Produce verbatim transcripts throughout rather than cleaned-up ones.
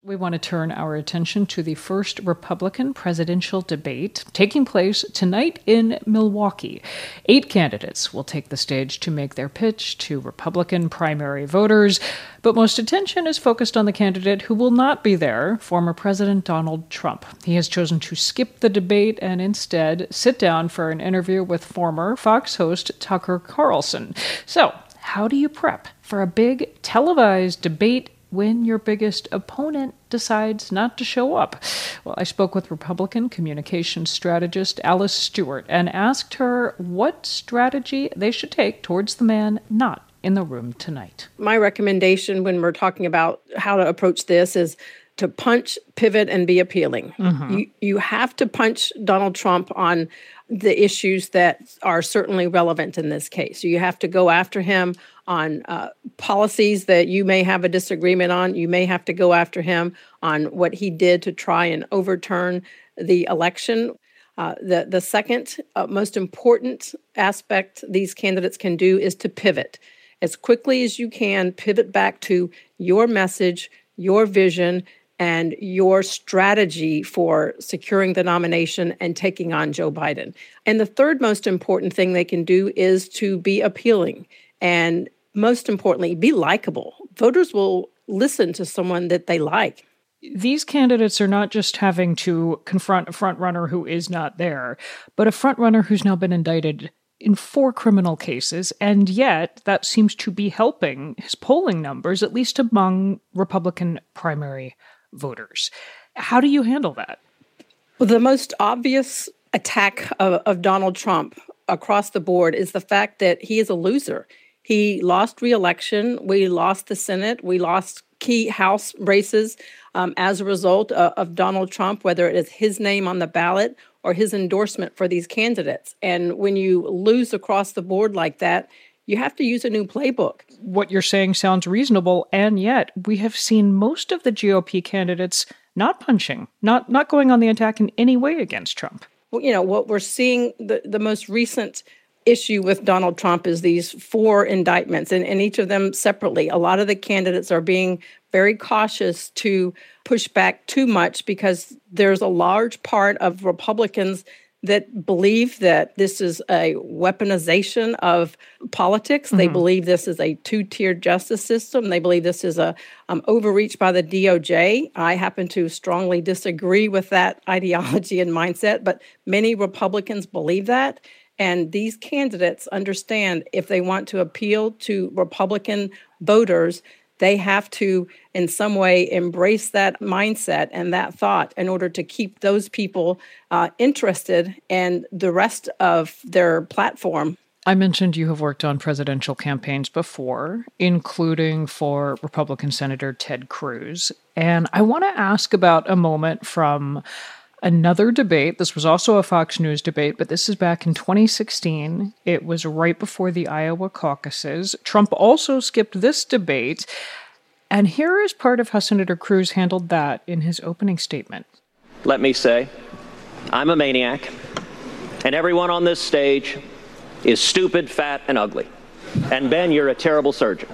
We want to turn our attention to the first Republican presidential debate taking place tonight in Milwaukee. Eight candidates will take the stage to make their pitch to Republican primary voters, but most attention is focused on the candidate who will not be there, former President Donald Trump. He has chosen to skip the debate and instead sit down for an interview with former Fox host Tucker Carlson. So, how do you prep for a big televised debate when your biggest opponent decides not to show up? Well, I spoke with Republican communications strategist Alice Stewart and asked her what strategy they should take towards the man not in the room tonight. My recommendation when we're talking about how to approach this is to punch, pivot, and be appealing. Mm-hmm. You, you have to punch Donald Trump on the issues that are certainly relevant in this case. You have to go after him on uh, policies that you may have a disagreement on. You may have to go after him on what he did to try and overturn the election. Uh, the, the second uh, most important aspect these candidates can do is to pivot. As quickly as you can, pivot back to your message, your vision, and your strategy for securing the nomination and taking on Joe Biden. And the third most important thing they can do is to be appealing and, most importantly, be likable. Voters will listen to someone that they like. These candidates are not just having to confront a frontrunner who is not there, but a frontrunner who's now been indicted in four criminal cases, and yet that seems to be helping his polling numbers, at least among Republican primary voters. How do you handle that? Well, the most obvious attack of, of Donald Trump across the board is the fact that he is a loser. He lost re-election. We lost the Senate. We lost key House races um, as a result of, of Donald Trump, whether it is his name on the ballot or his endorsement for these candidates. And when you lose across the board like that, you have to use a new playbook. What you're saying sounds reasonable, and yet we have seen most of the G O P candidates not punching, not not going on the attack in any way against Trump. Well, you know, what we're seeing, the, the most recent issue with Donald Trump is these four indictments, and, and each of them separately. A lot of the candidates are being very cautious to push back too much because there's a large part of Republicans that believe that this is a weaponization of politics. Mm-hmm. They believe this is a two-tiered justice system. They believe this is a um, overreach by the D O J. I happen to strongly disagree with that ideology and mindset, but many Republicans believe that. And these candidates understand if they want to appeal to Republican voters, they have to, in some way, embrace that mindset and that thought in order to keep those people uh, interested in the rest of their platform. I mentioned you have worked on presidential campaigns before, including for Republican Senator Ted Cruz. And I want to ask about a moment from another debate. This was also a Fox News debate, but this is back in twenty sixteen. It was right before the Iowa caucuses. Trump also skipped this debate. And here is part of how Senator Cruz handled that in his opening statement. Let me say, I'm a maniac, and everyone on this stage is stupid, fat, and ugly. And Ben, you're a terrible surgeon.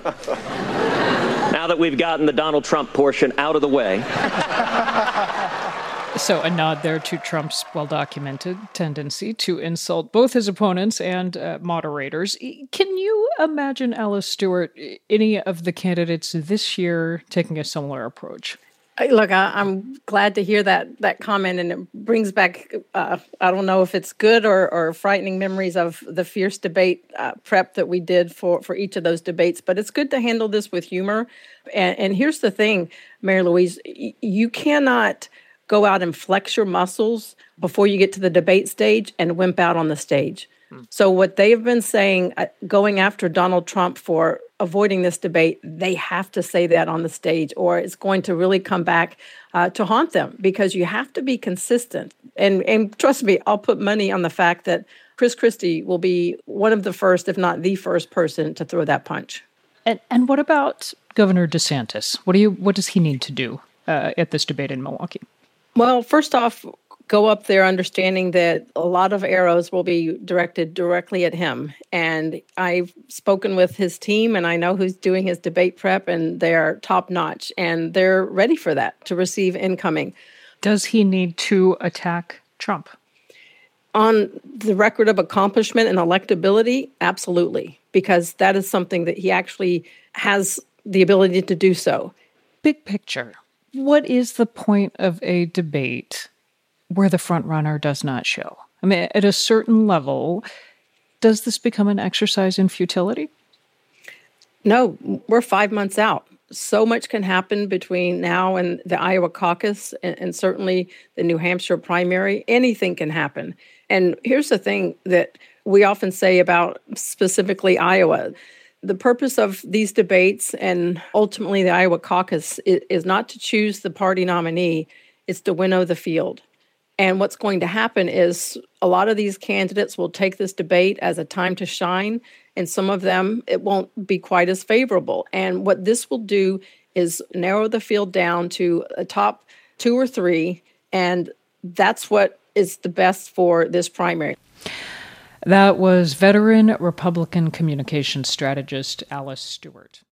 Now that we've gotten the Donald Trump portion out of the way. So a nod there to Trump's well-documented tendency to insult both his opponents and uh, moderators. Can you imagine, Alice Stewart, any of the candidates this year taking a similar approach? Look, I, I'm glad to hear that that comment, and it brings back, uh, I don't know if it's good or, or frightening memories of the fierce debate uh, prep that we did for, for each of those debates. But it's good to handle this with humor. And, and here's the thing, Mary Louise, you cannot go out and flex your muscles before you get to the debate stage and wimp out on the stage. Hmm. So what they have been saying, uh, going after Donald Trump for avoiding this debate, they have to say that on the stage, or it's going to really come back uh, to haunt them, because you have to be consistent. And, and trust me, I'll put money on the fact that Chris Christie will be one of the first, if not the first person to throw that punch. And, and what about Governor DeSantis? What do you? What does he need to do uh, at this debate in Milwaukee? Well, first off, go up there understanding that a lot of arrows will be directed directly at him. And I've spoken with his team, and I know who's doing his debate prep, and they're top notch, and they're ready for that, to receive incoming. Does he need to attack Trump? On the record of accomplishment and electability, absolutely, because that is something that he actually has the ability to do so. Big picture, what is the point of a debate where the frontrunner does not show? I mean, at a certain level, does this become an exercise in futility? No, we're five months out. So much can happen between now and the Iowa caucus, and, and certainly the New Hampshire primary. Anything can happen. And here's the thing that we often say about specifically Iowa. The purpose of these debates and ultimately the Iowa caucus is, is not to choose the party nominee, it's to winnow the field. And what's going to happen is a lot of these candidates will take this debate as a time to shine, and some of them, it won't be quite as favorable. And what this will do is narrow the field down to a top two or three, and that's what is the best for this primary. That was veteran Republican communications strategist Alice Stewart.